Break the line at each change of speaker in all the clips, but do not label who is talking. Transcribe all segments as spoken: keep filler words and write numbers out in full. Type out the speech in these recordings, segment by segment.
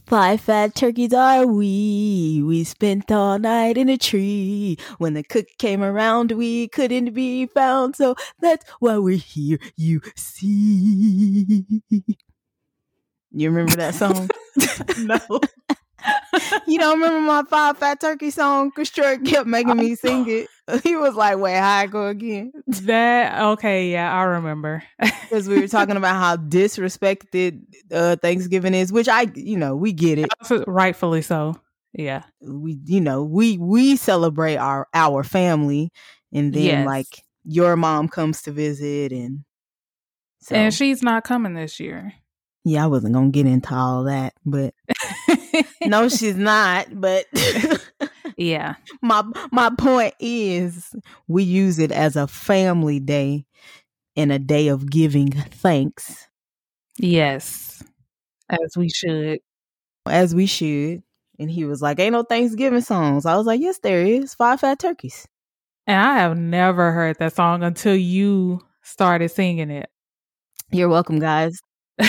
Five fat turkeys are we. We spent all night in a tree. When the cook came around, we couldn't be found. So that's why we're here, you see. You remember that song?
No.
You don't remember my Five Fat Turkey song? Because Troy kept making me sing it. He was like, wait, how I go again?
That, okay, yeah, I remember.
Because we were talking about how disrespected uh, Thanksgiving is, which I, you know, we get it.
Rightfully so. Yeah.
We, you know, we we celebrate our, our family. And then,
yes.
like, your mom comes to visit. And
so. And she's not coming this year.
Yeah, I wasn't going to get into all that, but no, she's not. But
yeah,
my my point is we use it as a family day and a day of giving thanks.
Yes, as we should.
As we should. And he was like, ain't no Thanksgiving songs. I was like, yes, there is. Five Fat Turkeys.
And I have never heard that song until you started singing it.
You're welcome, guys.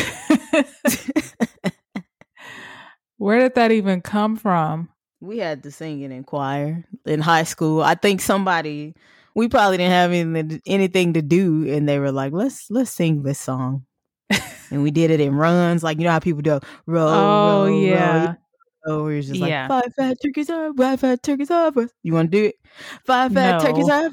Where did that even come from?
We had to sing it in choir in high school. I think somebody, we probably didn't have anything, anything to do, and they were like, let's let's sing this song. And we did it in runs, like, you know how people do roll,
oh
roll,
yeah
roll. We're just like,
yeah.
five fat turkeys are, five fat turkeys are. You want to do it? Five fat
no.
turkeys are.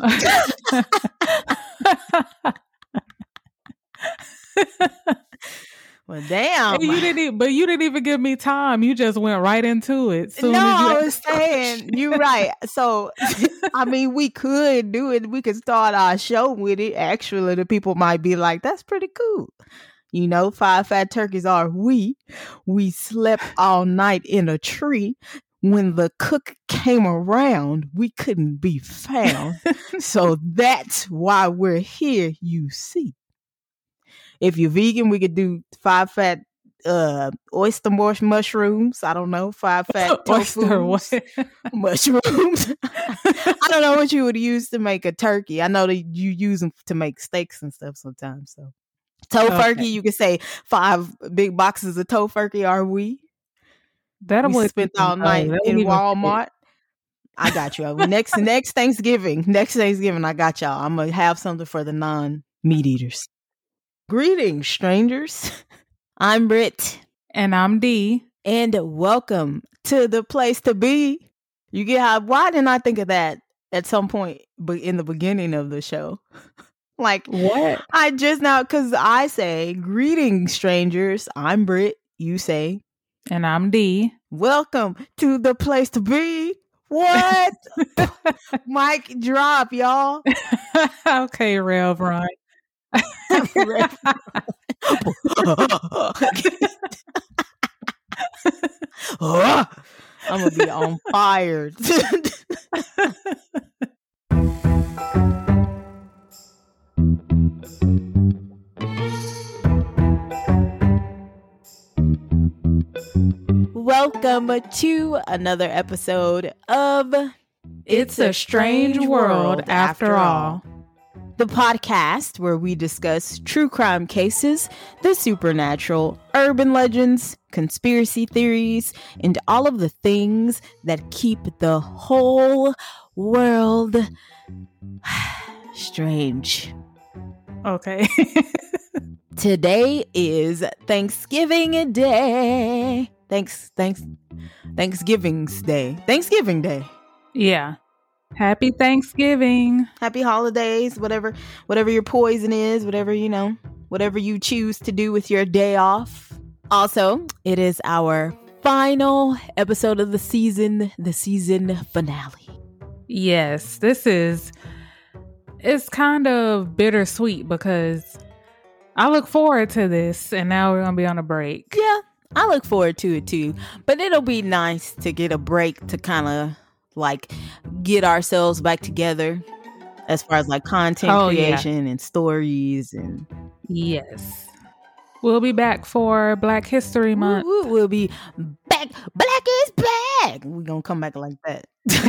Well, damn.
You didn't even, but you didn't even give me time. You just went right into it.
No,
you-
I was saying, you're right. So, I mean, we could do it. We could start our show with it. Actually, the people might be like, that's pretty cool. You know, five fat turkeys are we. We slept all night in a tree. When the cook came around, we couldn't be found. So that's why we're here, you see. If you're vegan, we could do five fat uh, oyster mush mushrooms. I don't know. Five fat tofu mushrooms. I don't know what you would use to make a turkey. I know that you use them to make steaks and stuff sometimes. So tofurkey, okay. You could say five big boxes of tofurkey are we.
That
we spent all night oh, in Walmart. I got you. next next Thanksgiving. Next Thanksgiving, I got y'all. I'm going to have something for the non-meat eaters. Greetings, strangers. I'm Britt.
And I'm Dee.
And welcome to the place to be. You get how, why didn't I think of that at some point in the beginning of the show? Like,
what?
I just now, because I say, greetings, strangers. I'm Britt. You say.
And I'm Dee.
Welcome to the place to be. What? Mic drop, y'all.
Okay, Rev Run.
I'm gonna be on fire. Welcome to another episode of
It's a Strange World After All.
The podcast where we discuss true crime cases, the supernatural, urban legends, conspiracy theories, and all of the things that keep the whole world strange.
Okay.
Today is Thanksgiving Day. Thanks, thanks, Thanksgiving's Day. Thanksgiving Day.
Yeah. Happy Thanksgiving.
Happy holidays, whatever whatever your poison is, whatever, you know, whatever you choose to do with your day off. Also, it is our final episode of the season, the season finale.
Yes, this is, it's kind of bittersweet because I look forward to this and now we're going to be on a break.
Yeah, I look forward to it too. But it'll be nice to get a break to kind of like get ourselves back together as far as like content oh, creation yeah. and stories and
yes, we'll be back for Black History Month.
Woo, woo, we'll be back. Black is back. We're gonna come back like that.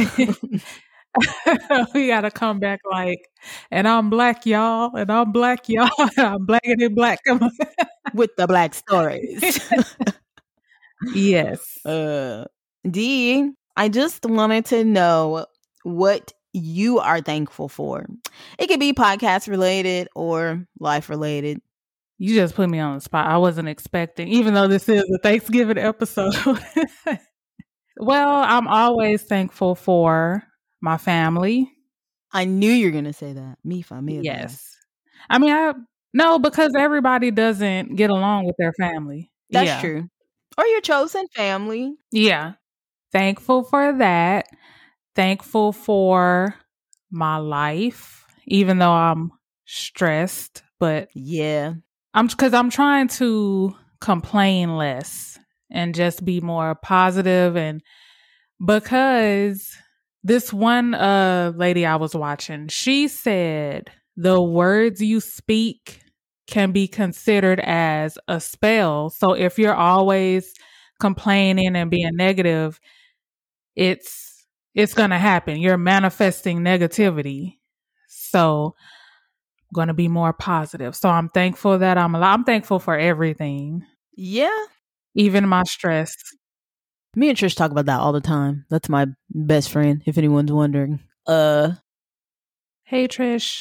We gotta come back like, and I'm black, y'all, and I'm black, y'all, and I'm blacker than black
with the black stories.
Yes.
Uh, D, I just wanted to know what you are thankful for. It could be podcast related or life related.
You just put me on the spot. I wasn't expecting, even though this is a Thanksgiving episode. Well, I'm always thankful for my family.
I knew you were going to say that. Me familia.
Yes. I mean, I no, because everybody doesn't get along with their family.
That's
yeah.
true. Or your chosen family.
Yeah. Thankful for that. Thankful for my life, even though I'm stressed, but
yeah,
I'm because I'm trying to complain less and just be more positive. And because this one uh lady I was watching, she said the words you speak can be considered as a spell. So if you're always complaining and being negative, it's it's gonna happen. You're manifesting negativity. So I'm gonna be more positive. So I'm thankful that I'm alive. I'm thankful for everything.
Yeah.
Even my stress.
Me and Trish talk about that all the time. That's my best friend, if anyone's wondering. Uh
Hey Trish.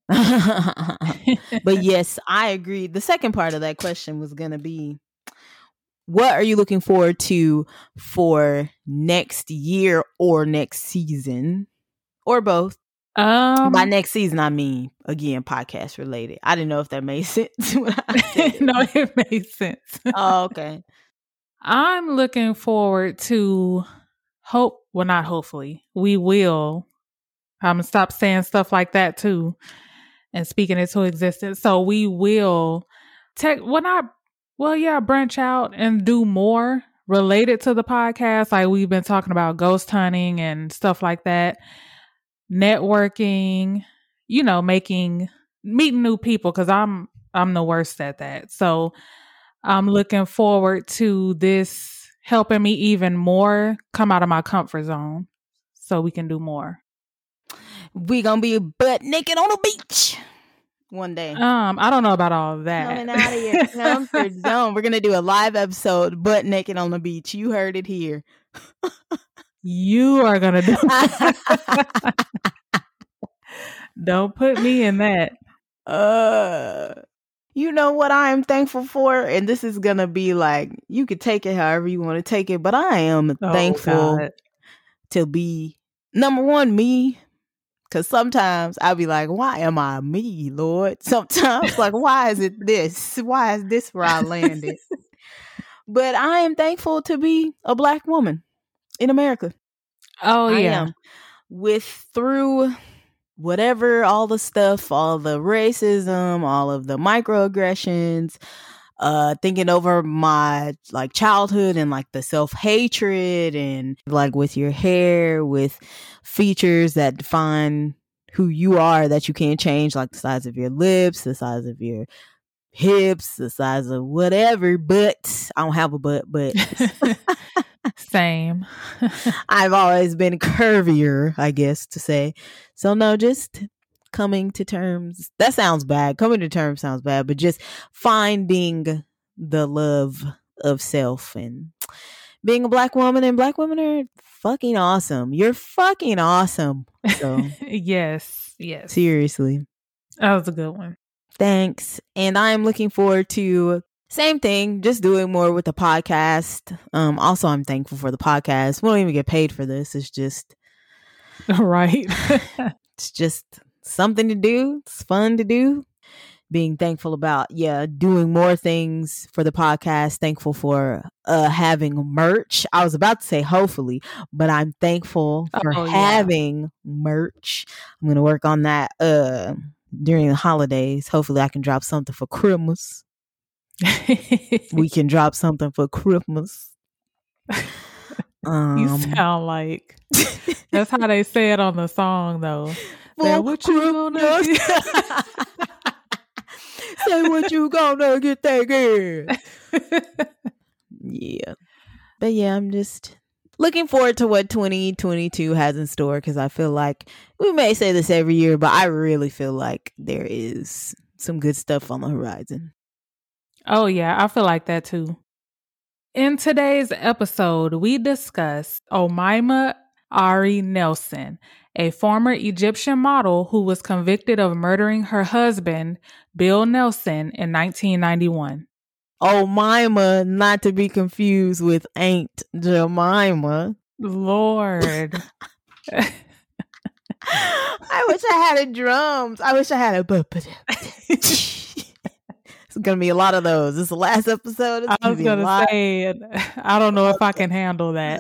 But yes, I agree. The second part of that question was gonna be, what are you looking forward to for next year or next season? Or both.
Um,
By next season, I mean, again, podcast related. I didn't know if that made sense. When I said it.
No, it made sense.
Oh, okay.
I'm looking forward to hope. Well, not hopefully. We will. I'm going to stop saying stuff like that too and speaking it to existence. So we will take, well, not, well, yeah, branch out and do more related to the podcast. Like we've been talking about ghost hunting and stuff like that. Networking, you know, making, meeting new people. Cause I'm, I'm the worst at that. So I'm looking forward to this helping me even more come out of my comfort zone so we can do more.
We gonna be butt naked on the beach one day.
Um, I don't know about all of that.
Coming out of your comfort zone. We're gonna do a live episode, butt naked on the beach. You heard it here.
You are gonna do it. Don't put me in that.
Uh, you know what I am thankful for? And this is gonna be like, you could take it however you want to take it, but I am
Oh,
thankful
God.
to be, number one, me. Because sometimes I'll be like, why am I me, Lord? Sometimes, like, why is it this? Why is this where I landed? But I am thankful to be a Black woman in America.
Oh,
I
yeah.
am. With through whatever, all the stuff, all the racism, all of the microaggressions, uh, thinking over my like childhood and like the self-hatred and like with your hair, with features that define who you are that you can't change, like the size of your lips, the size of your hips, the size of whatever. But I don't have a butt, but
Same.
I've always been curvier, I guess to say. So no, just coming to terms. That sounds bad. Coming to terms sounds bad, but just finding the love of self and being a Black woman. And Black women are fucking awesome. You're fucking awesome. So
Yes. Yes.
seriously.
That was a good one.
Thanks. And I'm looking forward to same thing, just doing more with the podcast. Um, also, I'm thankful for the podcast. We don't even get paid for this. It's just,
Right.
it's just something to do. It's fun to do. Being thankful about, yeah, doing more things for the podcast. Thankful for uh, having merch. I was about to say hopefully, but I'm thankful for
Oh, yeah.
having merch. I'm going to work on that uh, during the holidays. Hopefully I can drop something for Christmas. We can drop something for Christmas. Um,
You sound like that's how they say it on the song, though. Say,
for
what you gonna
Christmas.
get?
Say what you gonna get that girl. Yeah. But yeah, I'm just looking forward to what twenty twenty-two has in store, because I feel like we may say this every year, but I really feel like there is some good stuff on the horizon.
Oh yeah, I feel like that too. In today's episode, we discuss Omaima Ari Nelson, a former Egyptian model who was convicted of murdering her husband, Bill Nelson, in nineteen ninety-one.
Omaima, not to be confused with Aunt Jemima.
Lord.
I wish I had a drums. I wish I had a... It's going to be a lot of those. This is the last episode. It's
I was going to say, I don't know if I can handle that.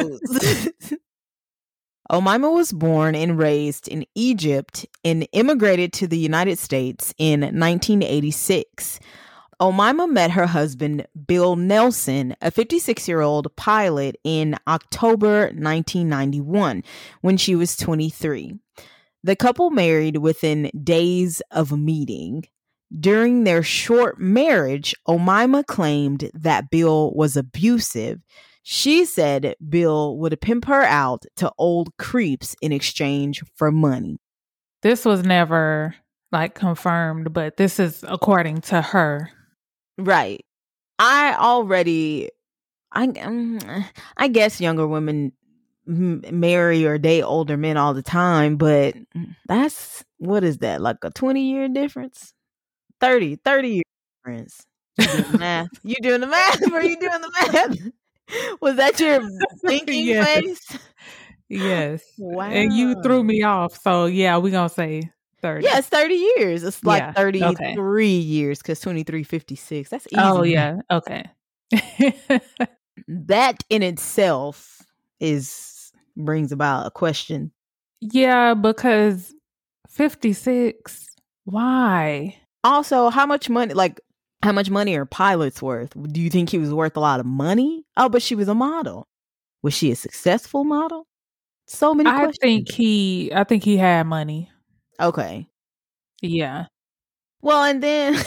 Omaima was born and raised in Egypt and immigrated to the United States in nineteen eighty-six. Omaima met her husband, Bill Nelson, a fifty-six-year-old pilot, in October nineteen ninety-one when she was twenty-three. The couple married within days of meeting. During their short marriage, Omaima claimed that Bill was abusive. She said Bill would pimp her out to old creeps in exchange for money.
This was never, like, confirmed, but this is according to her.
Right. I already, I, um, I guess younger women m- marry or date older men all the time, but that's, what is that, like a twenty-year difference? thirty, thirty year difference. You doing the math? You doing the math? Or you doing the math? Was that your thinking
Yes.
face?
Yes.
Wow.
And you threw me off. So, yeah, we're going to say thirty.
Yeah, it's thirty years. It's like
Yeah,
thirty-three
okay.
years because twenty-three, fifty-six. That's easy.
Oh, yeah. Okay.
That in itself is brings about a question.
Yeah, because fifty-six, why?
Also, how much money, like, how much money are pilots worth? Do you think he was worth a lot of money? Oh, but she was a model. Was she a successful model? So many
I
questions.
think he, I think he had money.
Okay.
Yeah.
Well, and then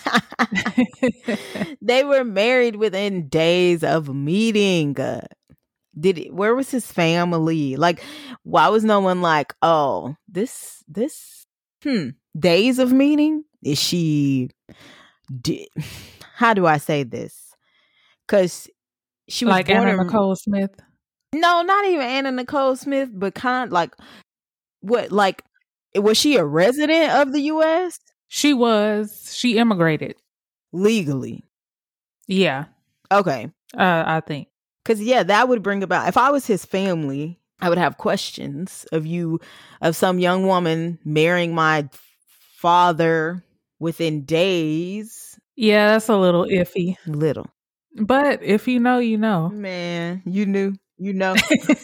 they were married within days of meeting. Uh, did it, where was his family? Like, why was no one like, oh, this, this, hmm, days of meeting? Is she, di- how do I say this? Because she was
Like
born
Anna
in-
Nicole Smith?
No, not even Anna Nicole Smith, but kind of like, what, like, was she a resident of the U S?
She was. She immigrated.
Legally.
Yeah.
Okay.
Uh, I think.
Because, yeah, that would bring about, if I was his family, I would have questions of you, of some young woman marrying my father within days.
Yeah, that's a little iffy.
Little.
But if you know, you know.
Man, you knew. You know.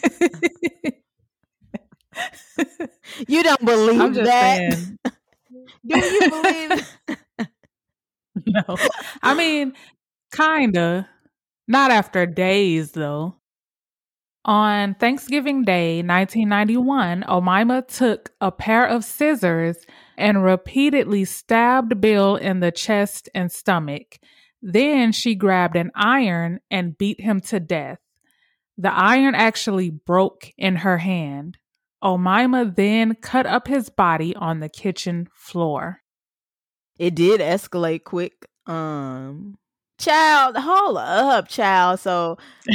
You don't believe
I'm just
that.
saying.
Do you believe?
No. I mean, kinda. Not after days, though. On Thanksgiving Day, nineteen ninety-one, Omaima took a pair of scissors and repeatedly stabbed Bill in the chest and stomach. Then she grabbed an iron and beat him to death. The iron actually broke in her hand. Omaima then cut up his body on the kitchen floor.
It did escalate quick. Um, child, hold up, child. So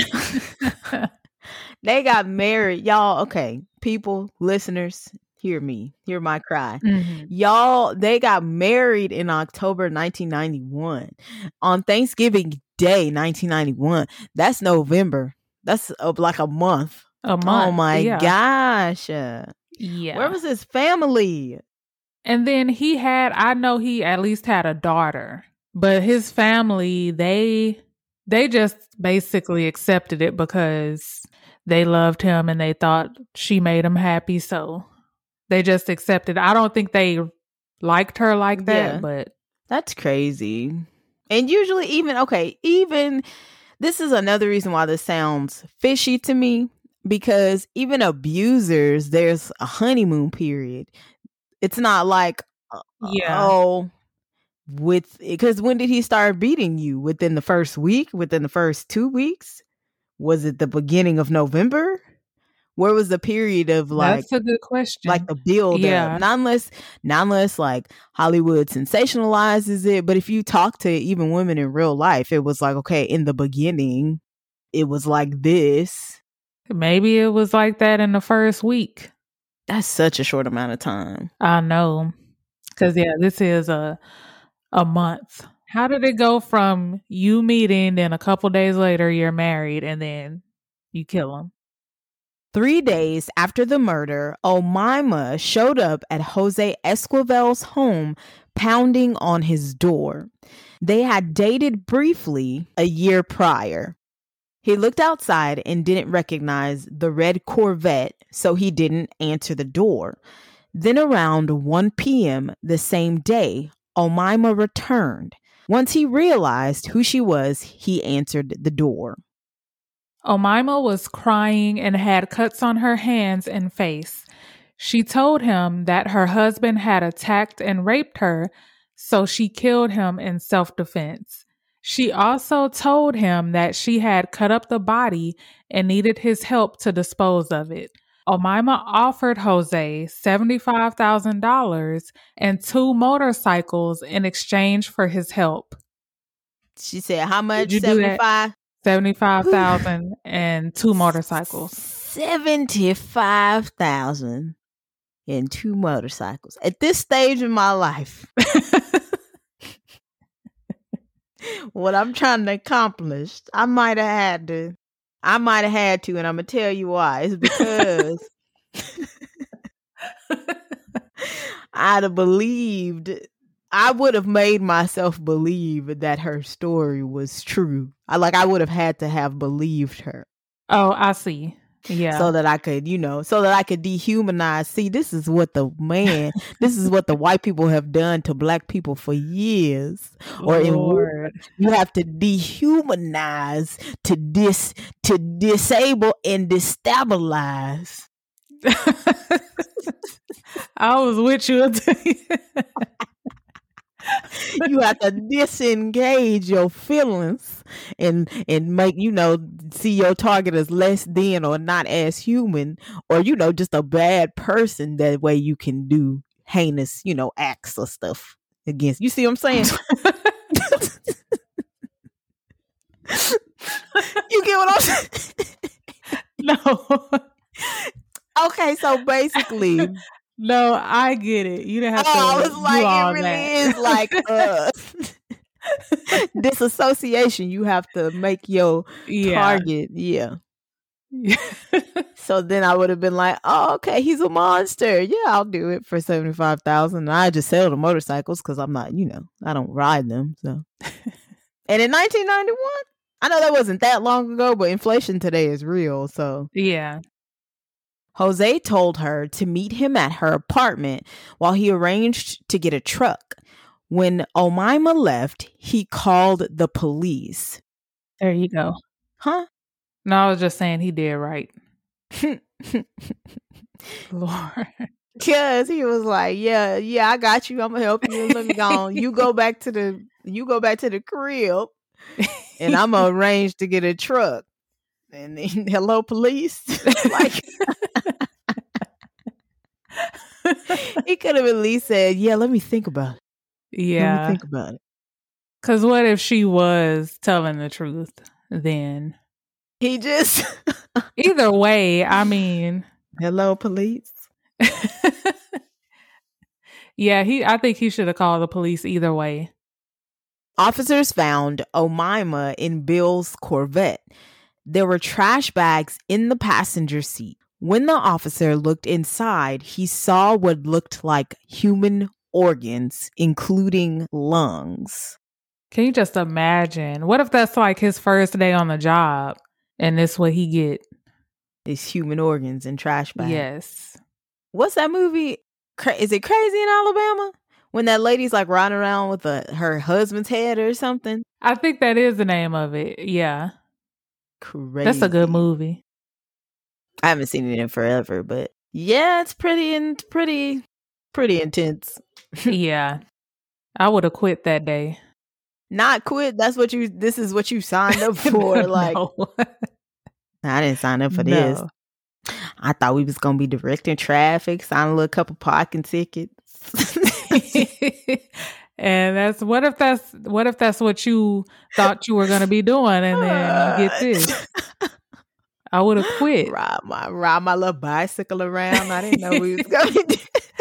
they got married. Y'all, okay, people, listeners, hear me. Hear my cry.
Mm-hmm.
Y'all, they got married in October nineteen ninety-one. On Thanksgiving Day, nineteen ninety-one. That's November. That's uh, like a month.
A month.
Oh my
yeah.
gosh. Uh,
Yeah.
Where was his family?
And then he had, I know he at least had a daughter, but his family, they, they just basically accepted it because they loved him and they thought she made him happy. So they just accepted. I don't think they liked her like that,
Yeah.
but
That's crazy. And usually even, okay, even this is another reason why this sounds fishy to me, because even abusers, there's a honeymoon period. It's not like, uh,
yeah.
oh, with, because when did he start beating you? Within the first week? Within the first two weeks? Was it the beginning of November? Where was the period of like
That's a good question.
like the build
Yeah.
up? Not unless not unless like Hollywood sensationalizes it. But if you talk to even women in real life, it was like, okay, in the beginning, it was like this.
Maybe it was like that in the first week.
That's such a short amount of time.
I know. Because, yeah, this is a a month. How did it go from you meeting, then a couple days later you're married, and then you kill him?
Three days after the murder, Omaima showed up at Jose Esquivel's home, pounding on his door. They had dated briefly a year prior. He looked outside and didn't recognize the red Corvette, so he didn't answer the door. Then around one p.m. the same day, Omaima returned. Once he realized who she was, he answered the door.
Omaima was crying and had cuts on her hands and face. She told him that her husband had attacked and raped her, so she killed him in self-defense. She also told him that she had cut up the body and needed his help to dispose of it. Omaima offered Jose seventy-five thousand dollars and two motorcycles in exchange for his help.
She said, how much?
Did you do that?
seventy-five?
seventy-five thousand and two motorcycles.
seventy-five thousand and two motorcycles. At this stage in my life, what I'm trying to accomplish, I might have had to. I might have had to, and I'm going to tell you why. It's because I'd have believed, I would have made myself believe that her story was true. I like, I would have had to have believed her.
Oh, I see. Yeah.
So that I could, you know, so that I could dehumanize. See, this is what the man, this is what the white people have done to black people for years. Or in war, you have to dehumanize to dis to disable and destabilize.
I was with you.
You have to disengage your feelings and and make, you know, see your target as less than or not as human, or, you know, just a bad person. That way you can do heinous, you know, acts or stuff against. You see what I'm saying? You get what I'm saying?
No.
Okay, so basically,
no, I get it. You didn't have
oh,
to.
I was
do
like,
all
it really
that.
is like uh, disassociation. You have to make your
Yeah.
target, yeah. So then I would have been like, oh, okay, he's a monster. Yeah, I'll do it for seventy-five thousand dollars. I just sell the motorcycles because I'm not, you know, I don't ride them. So, and in nineteen ninety-one, I know that wasn't that long ago, but inflation today is real. So
Yeah.
Jose told her to meet him at her apartment while he arranged to get a truck. When Omaima left, he called the police.
There you go.
Huh?
No, I was just saying he did right. Lord.
Because he was like, yeah, yeah, I got you. I'm going to help you. Let me go on. You go back to the, you go back to the crib and I'm going to arrange to get a truck. And then, hello, police. Like, he could have at least said, yeah, let me think about it.
Yeah.
Let me think about it.
Because what if she was telling the truth then?
He just...
Either way, I mean...
Hello, police.
Yeah, he. I think he should have called the police either way.
Officers found Omaima in Bill's Corvette. There were trash bags in the passenger seat. When the officer looked inside, he saw what looked like human organs, including lungs.
Can you just imagine? What if that's like his first day on the job and this what he get?
These human organs and trash bags.
Yes.
What's that movie? Cra- Is it Crazy in Alabama? When that lady's like riding around with a, her husband's head or something?
I think that is the name of it. Yeah.
Crazy.
That's a good movie.
I haven't seen it in forever, but yeah, it's pretty and pretty, pretty intense.
Yeah. I would have quit that day.
Not quit. That's what you, this is what you signed up for. Like,
No.
I didn't sign up for
No.
this. I thought we was gonna be directing traffic, signing a little couple parking tickets.
And that's what if that's what if that's what you thought you were gonna be doing, and then you get this. I would have quit.
Ride my ride my little bicycle around. I didn't know we was gonna be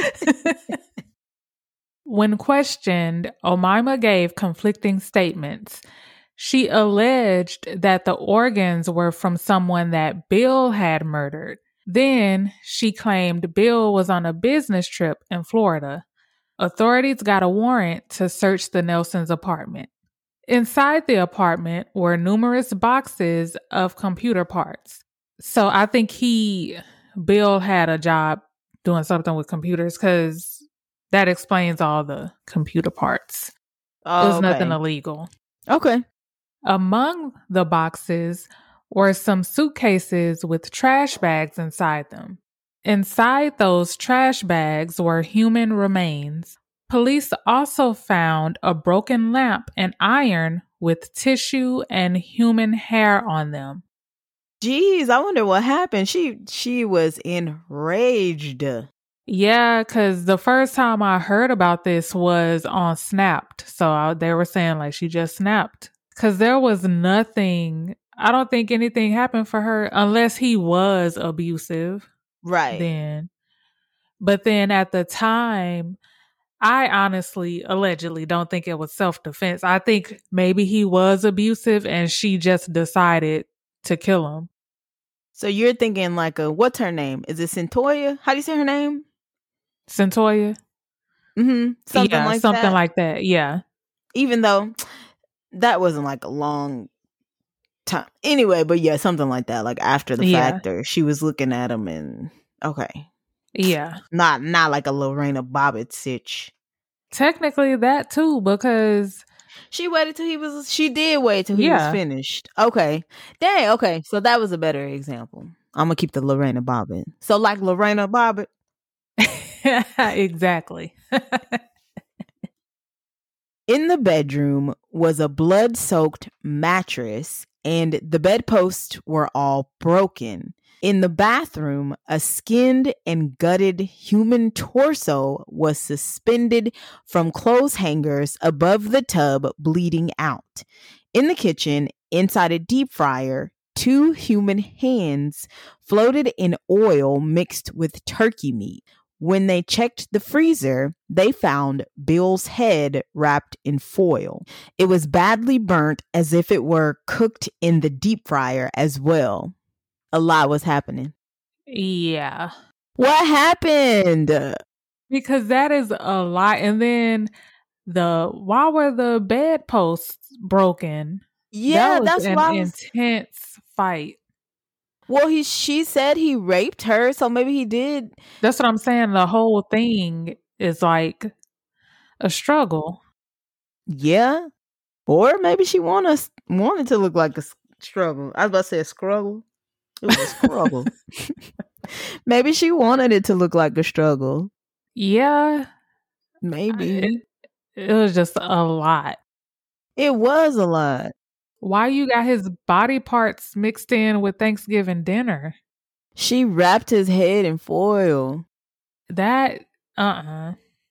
When questioned, Omaima gave conflicting statements. She alleged that the organs were from someone that Bill had murdered. Then she claimed Bill was on a business trip in Florida. Authorities got a warrant to search the Nelsons' apartment. Inside the apartment were numerous boxes of computer parts. So I think he, Bill had a job doing something with computers, because that explains all the computer parts.
Oh,
it was
okay.
nothing illegal.
Okay.
Among the boxes were some suitcases with trash bags inside them. Inside those trash bags were human remains. Police also found a broken lamp and iron with tissue and human hair on them.
Jeez, I wonder what happened. She she was enraged.
Yeah, because the first time I heard about this was on Snapped. So I, they were saying like she just snapped. Because there was nothing, I don't think anything happened for her unless he was abusive.
Right.
Then. But then at the time, I honestly, allegedly don't think it was self-defense. I think maybe he was abusive and she just decided to kill him.
So you're thinking like a, what's her name? Is it Centoya? How do you say her name?
Centoya?
Mm-hmm. Something
yeah,
like
something
that.
like that. Yeah.
Even though that wasn't like a long time. Anyway, but yeah, something like that. Like after the
Yeah.
factor, she was looking at him and okay.
Yeah.
Not not like a Lorena Bobbitt sitch.
Technically that too, because
she waited till he was she did wait till he
Yeah.
was finished. Okay. Dang, okay. So that was a better example. I'm gonna keep the Lorena Bobbitt. So like Lorena Bobbitt.
Exactly.
In the bedroom was a blood-soaked mattress, and the bedposts were all broken. In the bathroom, a skinned and gutted human torso was suspended from clothes hangers above the tub, bleeding out. In the kitchen, inside a deep fryer, two human hands floated in oil mixed with turkey meat. When they checked the freezer, they found Bill's head wrapped in foil. It was badly burnt, as if it were cooked in the deep fryer as well. A lot was happening.
Yeah.
What happened?
Because that is a lot. And then the why were the bedposts broken?
Yeah,
that was
that's
an
why I was...
intense fight.
Well, he she said he raped her, so maybe he did.
That's what I'm saying. The whole thing is like a struggle.
Yeah. Or maybe she want us, wanted to look like a struggle. I was about to say a struggle. It was a struggle. Maybe she wanted it to look like a struggle.
Yeah.
Maybe.
It, it was just a lot.
It was a lot.
Why you got his body parts mixed in with Thanksgiving dinner?
She wrapped his head in foil.
That, uh-uh.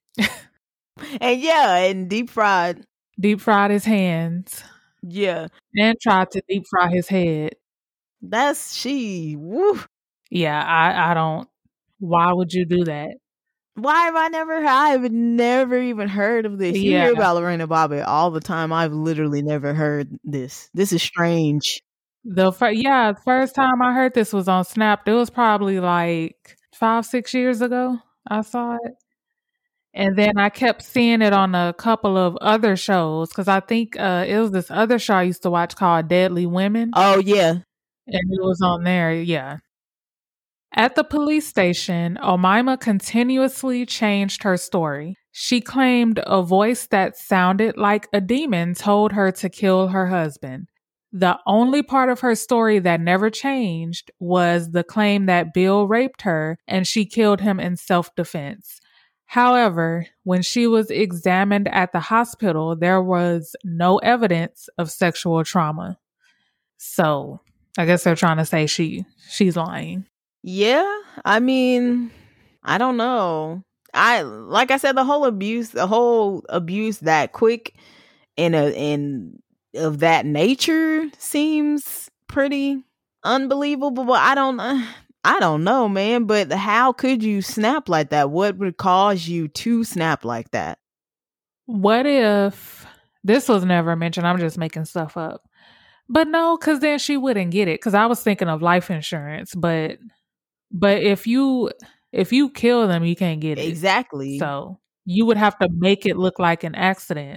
And yeah, and deep fried.
Deep fried his hands.
Yeah.
And tried to deep fry his head.
That's she. Woo.
Yeah, I, I don't. Why would you do that?
Why have I never, I've never even heard of this. You
Yeah.
hear about Lorena Bobbitt all the time. I've literally never heard this. This is strange.
The fir- Yeah, the first time I heard this was on Snap. It was probably like five, six years ago I saw it. And then I kept seeing it on a couple of other shows, because I think uh, it was this other show I used to watch called Deadly Women.
Oh, yeah.
And it was on there, yeah. At the police station, Omaima continuously changed her story. She claimed a voice that sounded like a demon told her to kill her husband. The only part of her story that never changed was the claim that Bill raped her and she killed him in self-defense. However, when she was examined at the hospital, there was no evidence of sexual trauma. So, I guess they're trying to say she she's lying.
Yeah, I mean, I don't know. I like I said, the whole abuse, the whole abuse that quick and a and of that nature seems pretty unbelievable. But I don't, uh, I don't know, man. But how could you snap like that? What would cause you to snap like that?
What if this was never mentioned? I'm just making stuff up. But no, because then she wouldn't get it. Because I was thinking of life insurance, but but if you if you kill them, you can't get it.
Exactly.
So you would have to make it look like an accident.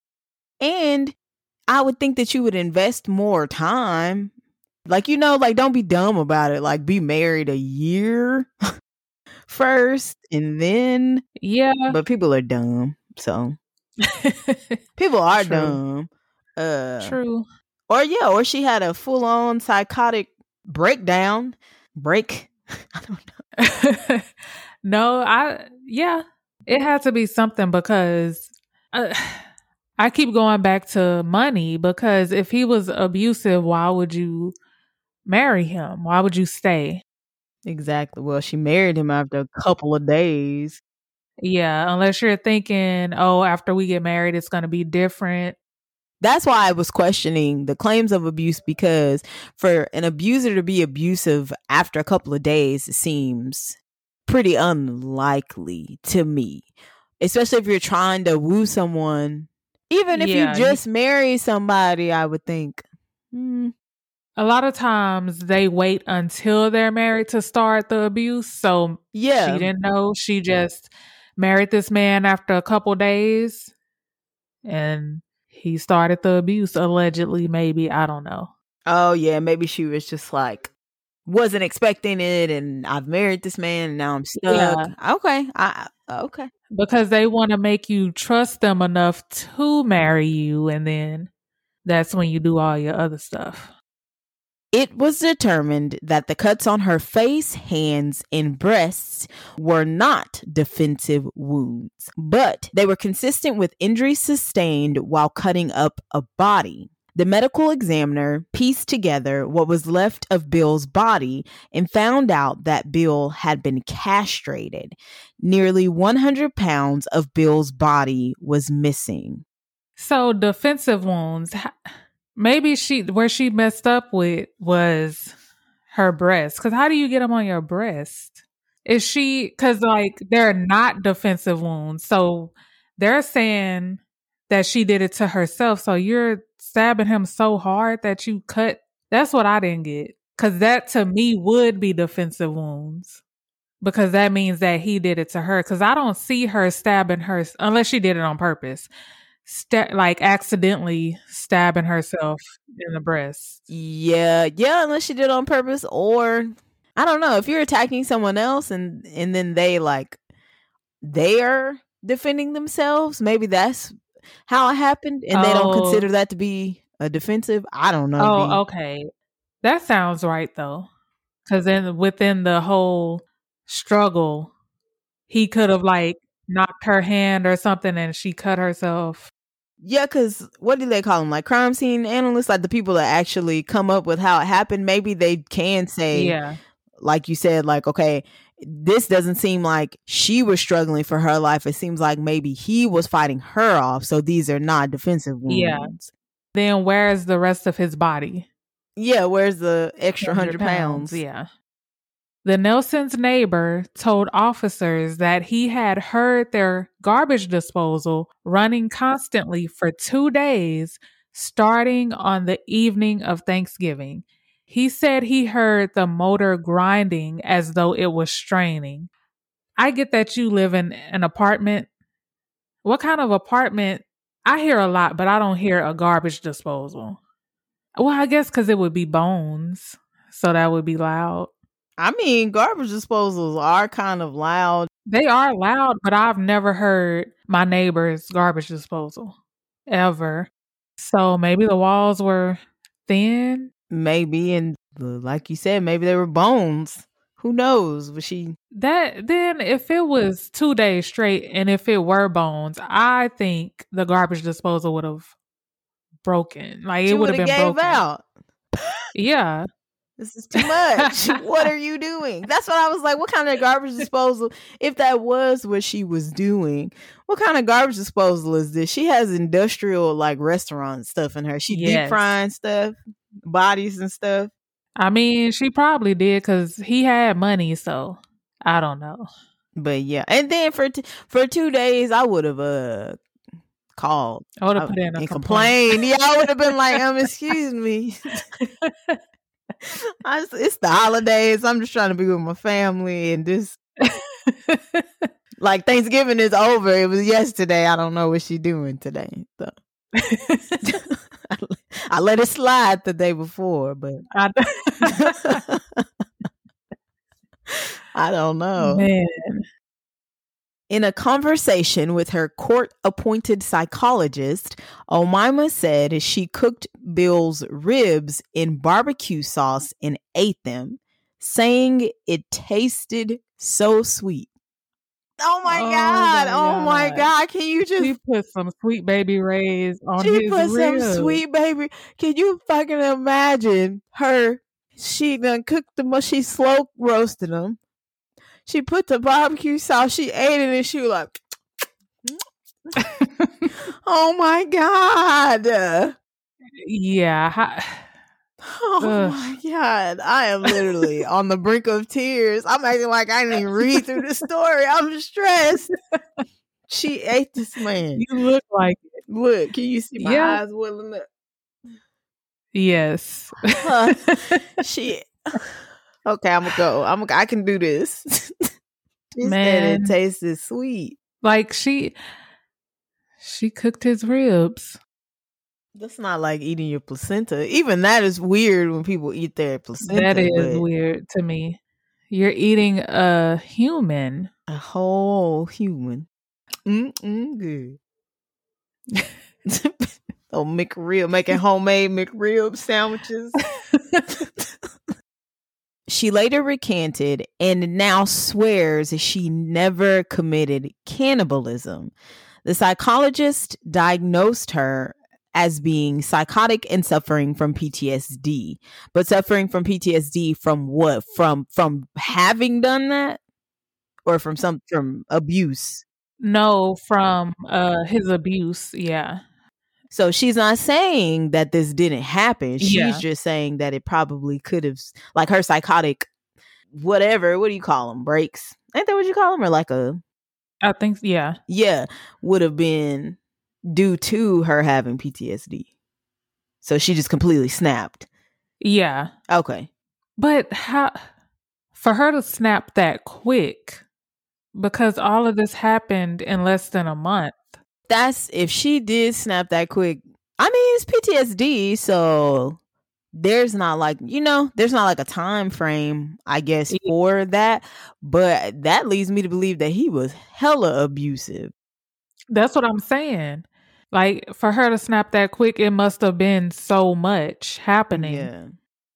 And I would think that you would invest more time. Like, you know, like, don't be dumb about it. Like, be married a year first and then.
Yeah.
But people are dumb. So people are
True.
dumb. Uh,
True.
Or, yeah, or she had a full on psychotic breakdown. Break. I don't
know. No, I, yeah, it had to be something because uh, I keep going back to money, because if he was abusive, why would you marry him? Why would you stay?
Exactly. Well, she married him after a couple of days.
Yeah, unless you're thinking, oh, after we get married, it's going to be different.
That's why I was questioning the claims of abuse, because for an abuser to be abusive after a couple of days seems pretty unlikely to me, especially if you're trying to woo someone. Even if yeah, you just you- marry somebody, I would think. Hmm.
A lot of times they wait until they're married to start the abuse. So yeah, she didn't know. She just married this man after a couple days and he started the abuse, allegedly, maybe. I don't know.
Oh, yeah. Maybe she was just like, wasn't expecting it, and I've married this man, and now I'm stuck. Yeah. Okay. I, okay.
Because they want to make you trust them enough to marry you, and then that's when you do all your other stuff.
It was determined that the cuts on her face, hands, and breasts were not defensive wounds, but they were consistent with injuries sustained while cutting up a body. The medical examiner pieced together what was left of Bill's body and found out that Bill had been castrated. Nearly one hundred pounds of Bill's body was missing.
So defensive wounds... Maybe she, where she messed up with was her breast. Because how do you get them on your breast? Is she, because like they're not defensive wounds. So they're saying that she did it to herself. So you're stabbing him so hard that you cut. That's what I didn't get. Because that to me would be defensive wounds. Because that means that he did it to her. Because I don't see her stabbing her, unless she did it on purpose. Sta- like accidentally stabbing herself in the breast.
Yeah, yeah, unless she did it on purpose, or I don't know, if you're attacking someone else and and then they like they're defending themselves, maybe that's how it happened, and oh. they don't consider that to be a defensive. I don't know.
Oh, B. Okay, that sounds right though, because then within the whole struggle, he could have like knocked her hand or something, and she cut herself.
Yeah, because what do they call them? Like crime scene analysts, like the people that actually come up with how it happened. Maybe they can say, yeah, like you said, like, okay, this doesn't seem like she was struggling for her life. It seems like maybe he was fighting her off. So these are not defensive wounds.
Yeah. Then where's the rest of his body?
Yeah, where's the extra one hundred pounds?
Yeah. The Nelsons' neighbor told officers that he had heard their garbage disposal running constantly for two days, starting on the evening of Thanksgiving. He said he heard the motor grinding as though it was straining. I get that you live in an apartment. What kind of apartment? I hear a lot, but I don't hear a garbage disposal. Well, I guess because it would be bones, so that would be loud.
I mean, garbage disposals are kind of loud.
They are loud, but I've never heard my neighbor's garbage disposal ever. So maybe the walls were thin.
Maybe, and like you said, maybe they were bones. Who knows? Was she
that? Then, if it was two days straight, and if it were bones, I think the garbage disposal would have broken. Like
she
it would have been
gave
broken
out.
Yeah.
This is too much. What are you doing? That's what I was like. What kind of garbage disposal, if that was what she was doing, what kind of garbage disposal is this? She has industrial, like, restaurant stuff in her. She
Yes.
deep frying stuff, bodies and stuff.
I mean, she probably did because he had money, so I don't know.
But yeah, and then for t- for two days, I would have uh called.
I would
I-
have put in a
and
complaint.
complained. Yeah, I would have been like, um, excuse me. I just- it's the holidays. I'm just trying to be with my family, and this, like, Thanksgiving is over. It was yesterday. I don't know what she doing today. So I let it slide the day before, but
I,
I don't know.
man.
In a conversation with her court-appointed psychologist, Omaima said she cooked Bill's ribs in barbecue sauce and ate them, saying it tasted so sweet. Oh my
Oh
God.
my
Oh my
God.
God. Can you just...
She put some Sweet Baby Ray's on
She
his
put
ribs.
some Sweet Baby... Can you fucking imagine her? She done cooked them, she slow roasted them. She put the barbecue sauce, she ate it, and she was like, oh my God.
Yeah. How,
Oh
Ugh.
my God. I am literally on the brink of tears. I'm acting like I didn't even read through the story. I'm stressed. She ate this man.
you look like it.
Look, can you see my
Yeah.
eyes welling up?
Yes.
Huh. She... Okay, I'm gonna go. I'm. I can do this. She said
Man.
it tasted sweet.
Like she, she cooked his ribs.
That's not like eating your placenta. Even that is weird when people eat their placenta.
That is
but
weird to me. You're eating a human.
a whole human. Mm-mm, good. Oh, McRib, making homemade McRib sandwiches. She later recanted and now swears she never committed cannibalism. The psychologist diagnosed her as being psychotic and suffering from P T S D. But suffering from P T S D from what? From from having done that? Or from some from abuse?
No, from uh his abuse. Yeah.
So she's not saying that this didn't happen. She's
Yeah.
just saying that it probably could have, like, her psychotic, whatever, what do you call them? Breaks? Ain't that what you call them? Or like a,
I think, yeah.
yeah, would have been due to her having P T S D. So she just completely snapped.
Yeah.
Okay.
But how, for her to snap that quick, because all of this happened in less than a month.
That's, if she did snap that quick, I mean, it's P T S D, so there's not like, you know, there's not like a time frame, I guess,
Yeah.
for that. But that leads me to believe that he was hella abusive.
That's what I'm saying. Like, for her to snap that quick, it must have been so much happening.
Yeah.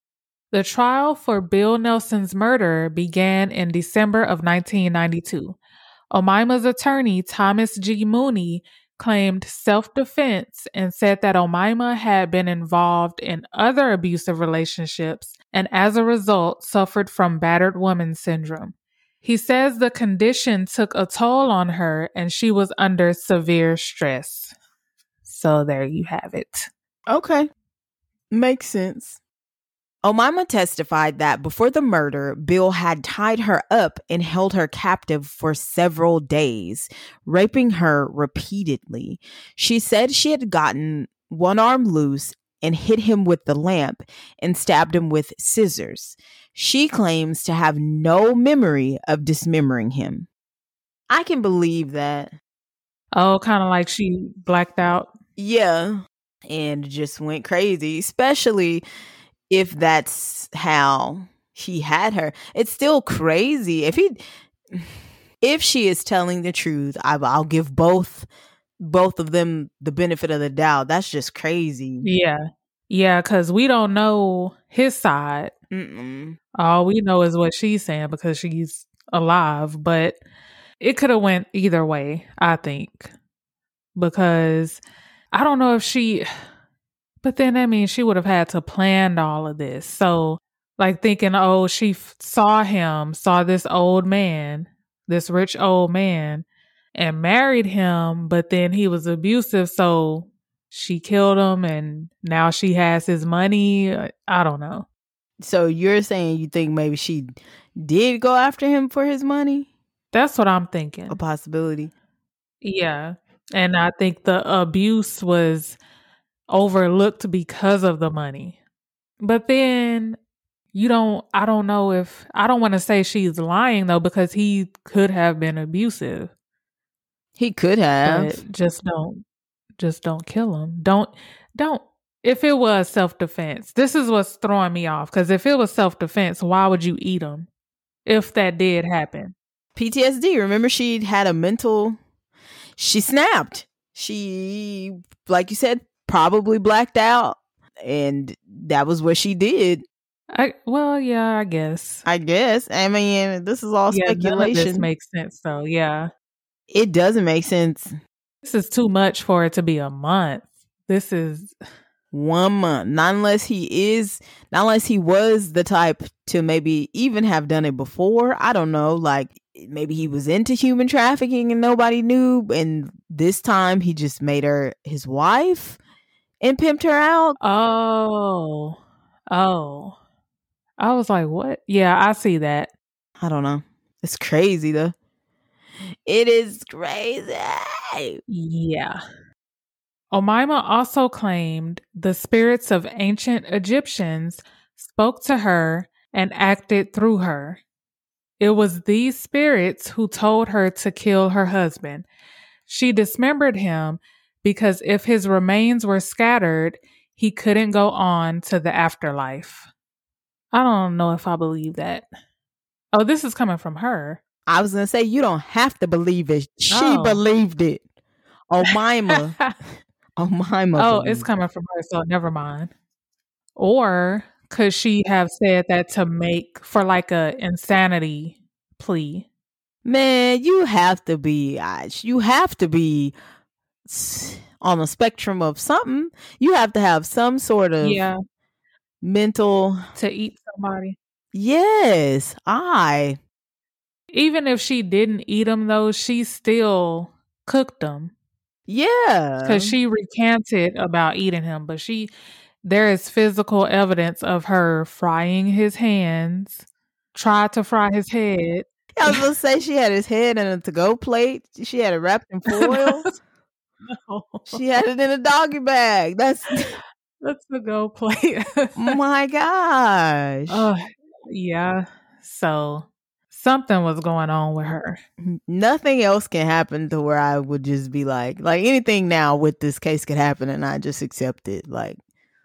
The trial for Bill Nelson's murder began in December of nineteen ninety-two. Omaima's attorney, Thomas G. Mooney, claimed self-defense and said that Omaima had been involved in other abusive relationships and as a result suffered from battered woman syndrome. He says the condition took a toll on her and she was under severe stress. So there you have it.
Okay. Makes sense. Omaima testified that before the murder, Bill had tied her up and held her captive for several days, raping her repeatedly. She said she had gotten one arm loose and hit him with the lamp and stabbed him with scissors. She claims to have no memory of dismembering him. I can believe that.
Oh, kind of like she blacked out.
Yeah. And just went crazy, especially if that's how he had her. It's still crazy. If he, if she is telling the truth, I, I'll give both, both of them the benefit of the doubt. That's just crazy.
Yeah. Yeah, because we don't know his side.
Mm-mm.
All we know is what she's saying because she's alive. But it could have went either way, I think. Because I don't know if she... But then that means she would have had to plan all of this. So Like thinking, oh, she f- saw him, saw this old man, this rich old man, and married him, but then he was abusive, so she killed him, and now she has his money. I don't know.
So you're saying you think maybe she did go after him for his money?
That's what I'm thinking.
A possibility.
Yeah. And I think the abuse was overlooked because of the money. But then you don't, I don't know if, I don't want to say she's lying though, because he could have been abusive.
He could have.
But just don't, just don't kill him. Don't, don't, if it was self-defense, this is what's throwing me off. Because if it was self-defense, why would you eat him if that did happen?
P T S D. Remember, she had a mental, she snapped. She, like you said, probably blacked out. And that was what she did.
I well, yeah, I guess.
I guess. I mean, this is all
yeah,
speculation.
None of this makes sense, though. Yeah,
it doesn't make sense.
This is too much for it to be a month. This is
one month. Not unless he is, not unless he was the type to maybe even have done it before. I don't know. Like maybe he was into human trafficking and nobody knew. And this time he just made her his wife and pimped her out.
Oh, oh. I was like, what? Yeah, I see that.
I don't know. It's crazy though. It is crazy.
Yeah. Omaima also claimed the spirits of ancient Egyptians spoke to her and acted through her. It was these spirits who told her to kill her husband. She dismembered him because if his remains were scattered, he couldn't go on to the afterlife. I don't know if I believe that. Oh, this is coming from her.
I was going to say, you don't have to believe it. She
oh.
believed it. Omaima. Omaima.
Oh, it's coming from her, so never mind. Or could she have said that to make, for like a insanity plea?
Man, you have to be, you have to be on the spectrum of something. You have to have some sort of
yeah.
mental
to eat somebody.
Yes, I.
Even if she didn't eat them, though, she still cooked them.
Yeah,
because she recanted about eating him, but she there is physical evidence of her frying his hands, tried to fry his head.
I was gonna say she had his head in a to-go plate. She had it wrapped in foil. No. She had it in a doggy bag. That's
that's the go plate.
My gosh.
Oh, yeah. So something was going on with her.
Nothing else can happen to where I would just be like, like anything now with this case could happen and I just accept it. Like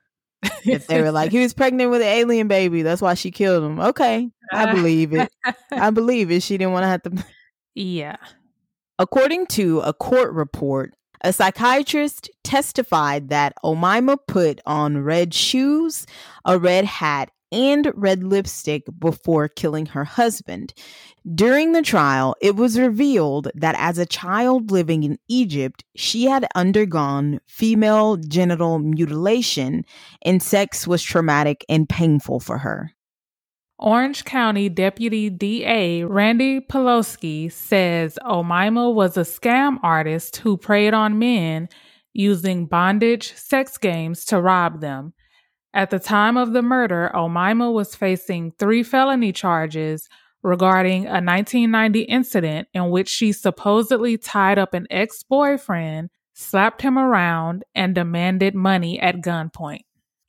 if they were like, he was pregnant with an alien baby, that's why she killed him. Okay, I believe it. I believe it. She didn't want to have to.
Yeah.
According to a court report, a psychiatrist testified that Omaima put on red shoes, a red hat, and red lipstick before killing her husband. During the trial, it was revealed that as a child living in Egypt, she had undergone female genital mutilation and sex was traumatic and painful for her.
Orange County Deputy D A Randy Poloski says Omaima was a scam artist who preyed on men using bondage sex games to rob them. At the time of the murder, Omaima was facing three felony charges regarding a nineteen ninety incident in which she supposedly tied up an ex-boyfriend, slapped him around, and demanded money at gunpoint.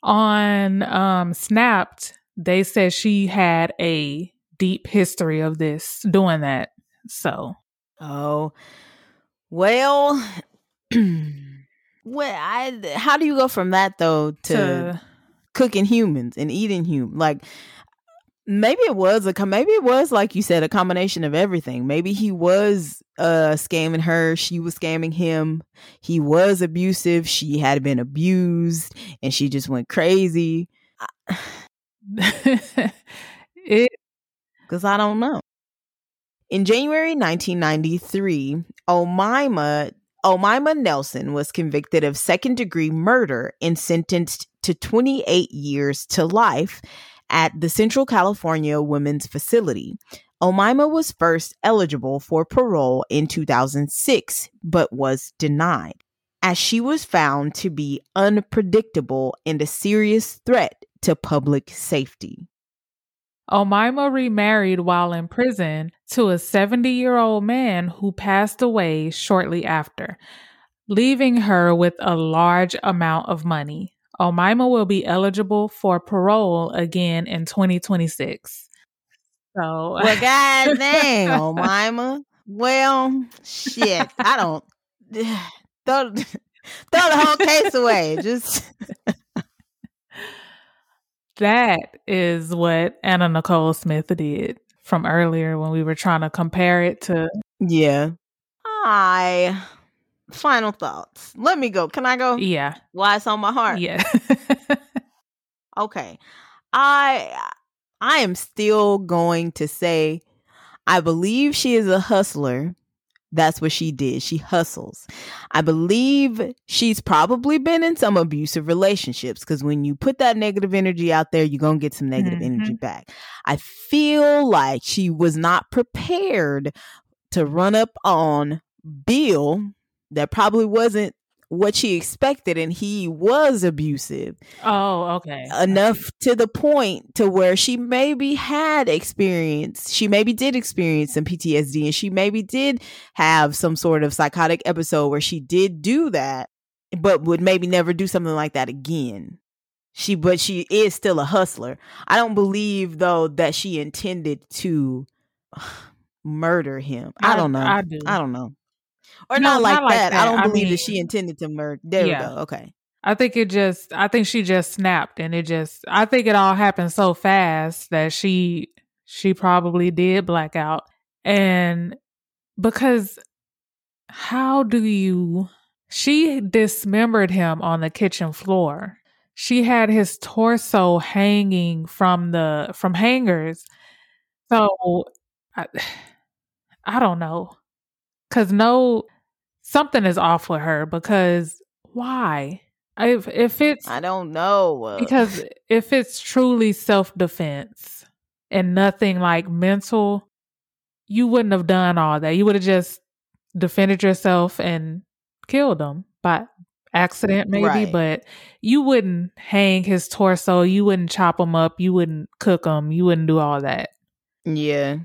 On um, Snapped, they said she had a deep history of this, doing that. So,
oh, well, well, I, how do you go from that though to, to cooking humans and eating humans? Like, maybe it was a, maybe it was like you said, a combination of everything. Maybe he was uh scamming her, she was scamming him. He was abusive, she had been abused, and she just went crazy. it because I don't know. In January nineteen ninety-three, Omaima Omaima Nelson was convicted of second degree murder and sentenced to twenty-eight years to life at the Central California Women's Facility. Omaima was first eligible for parole in two thousand six, but was denied, as she was found to be unpredictable and a serious threat to public safety.
Omaima remarried while in prison to a seventy-year-old man who passed away shortly after, leaving her with a large amount of money. Omaima will be eligible for parole again in twenty twenty-six. So,
well, god dang, Omaima. Well, shit, I don't throw, throw the whole case away. Just
that is what Anna Nicole Smith did from earlier when we were trying to compare it to.
Yeah. I final thoughts. Let me go. Can I go?
Yeah.
Why it's on my heart?
Yeah.
Okay. I I am still going to say I believe she is a hustler. That's what she did. She hustles. I believe she's probably been in some abusive relationships, because when you put that negative energy out there, you're going to get some negative mm-hmm. energy back. I feel like she was not prepared to run up on Bill. That probably wasn't what she expected, and he was abusive.
Oh, okay.
Enough to the point to where she maybe had experience. She maybe did experience some P T S D, and she maybe did have some sort of psychotic episode where she did do that, but would maybe never do something like that again. She, but she is still a hustler. I don't believe, though, that she intended to murder him. I, I don't know. I do. I don't know. Or no, not, like, not like that. that. I don't I believe mean, that she intended to murder. There yeah. we go. Okay.
I think it just, I think she just snapped, and it just, I think it all happened so fast that she, she probably did black out. And because how do you, she dismembered him on the kitchen floor. She had his torso hanging from the, from hangers. So I, I don't know. Cause no, something is off with her, because why? If if it's
I don't know.
Because if it's truly self-defense and nothing like mental, you wouldn't have done all that. You would have just defended yourself and killed him by accident, maybe, right. But you wouldn't hang his torso, you wouldn't chop him up, you wouldn't cook him, you wouldn't do all that.
Yeah.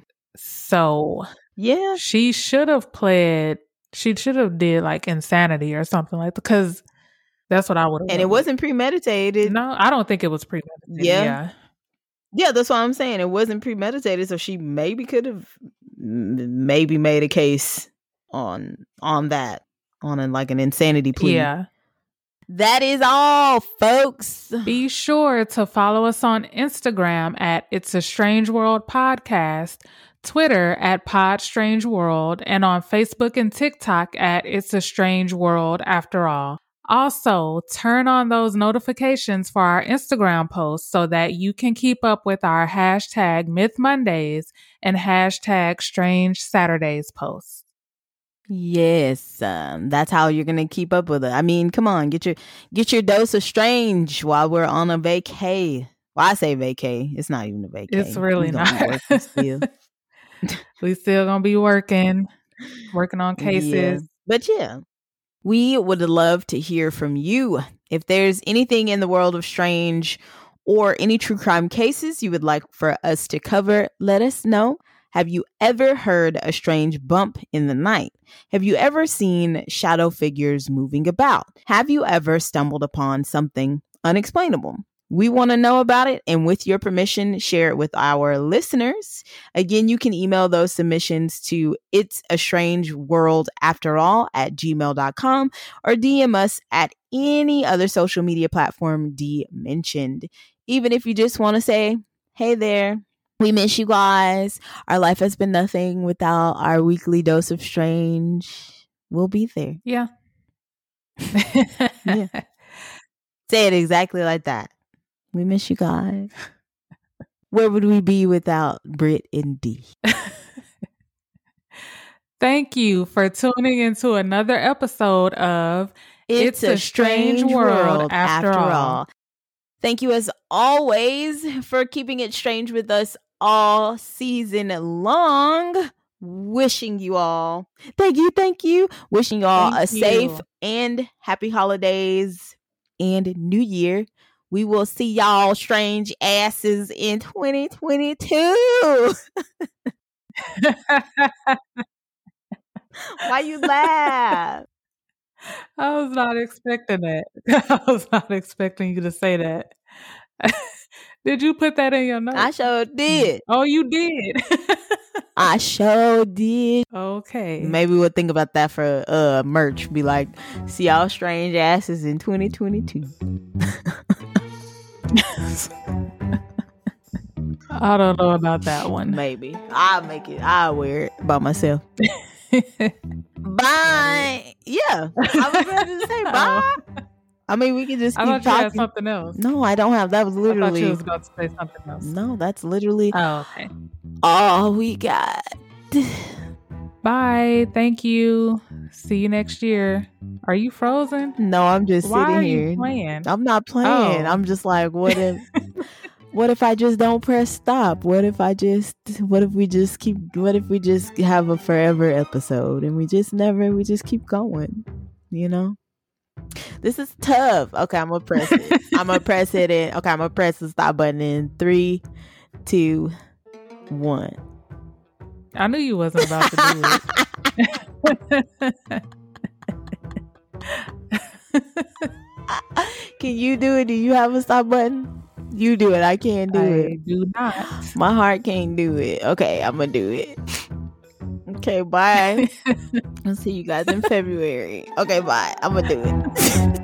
So
yeah,
she should have pled. She should have did like insanity or something like that, because that's what I would have.
And it wasn't premeditated.
No, I don't think it was premeditated.
Yeah.
yeah,
yeah, that's what I'm saying. It wasn't premeditated, so she maybe could have maybe made a case on on that on a, like an insanity plea.
Yeah.
That is all, folks.
Be sure to follow us on Instagram at It's a Strange World Podcast, Twitter at Pod Strange World, and on Facebook and TikTok at It's a Strange World After All. Also, turn on those notifications for our Instagram posts so that you can keep up with our hashtag Myth Mondays and hashtag Strange Saturdays posts.
Yes, um, that's how you're gonna keep up with it. I mean, come on, get your get your dose of strange while we're on a vacay. Well, I say vacay. It's not even a vacay.
It's really not. Still. We still gonna be working, working on cases.
Yeah. But yeah, we would love to hear from you. If there's anything in the world of strange or any true crime cases you would like for us to cover, let us know. Have you ever heard a strange bump in the night? Have you ever seen shadow figures moving about? Have you ever stumbled upon something unexplainable? We want to know about it, and with your permission, share it with our listeners. Again, you can email those submissions to it's a strange world after all at gmail dot com or D M us at any other social media platform D mentioned. Even if you just want to say, hey there, we miss you guys. Our life has been nothing without our weekly dose of strange. We'll be there.
Yeah.
Yeah. Say it exactly like that. We miss you guys. Where would we be without Britt and D?
Thank you for tuning into another episode of
It's, it's a, a Strange, strange World, World After, after all. all. Thank you as always for keeping it strange with us all season long. Wishing you all, thank you, thank you. Wishing you all
Thank
a
you.
safe and happy holidays and New Year. We will see y'all strange asses in twenty twenty-two. Why you laugh?
I was not expecting that. I was not expecting you to say that. Did you put that in your notes?
I sure did.
Oh, you did.
I sure did.
Okay.
Maybe we'll think about that for uh merch. Be like, see y'all strange asses in twenty twenty-two.
I don't know about that one.
Maybe. I'll make it. I'll wear it by myself. Bye. Yeah. I was ready to say bye. I mean, we can just
I
keep
thought
talking.
you had something else.
No, I don't have. That was literally.
I thought you was going to say something else.
No, that's literally
Oh, okay.
all we got.
Bye. Thank you. See you next year. Are you frozen?
No, I'm just
Why
sitting
are
here.
you playing?
I'm not playing.
Oh.
I'm just like, what if what if I just don't press stop? What if I just what if we just keep what if we just have a forever episode and we just never we just keep going, you know? This is tough. Okay, I'm gonna press it. I'm gonna press it in. Okay, I'm gonna press the stop button in three, two, one.
I knew you wasn't about to do it.
Can you do it? Do you have a stop button? You do it. I can't do
I
it.
do not.
My heart can't do it. Okay, I'm gonna do it. Okay, bye. I'll see you guys in February. Okay, bye. I'm gonna do it.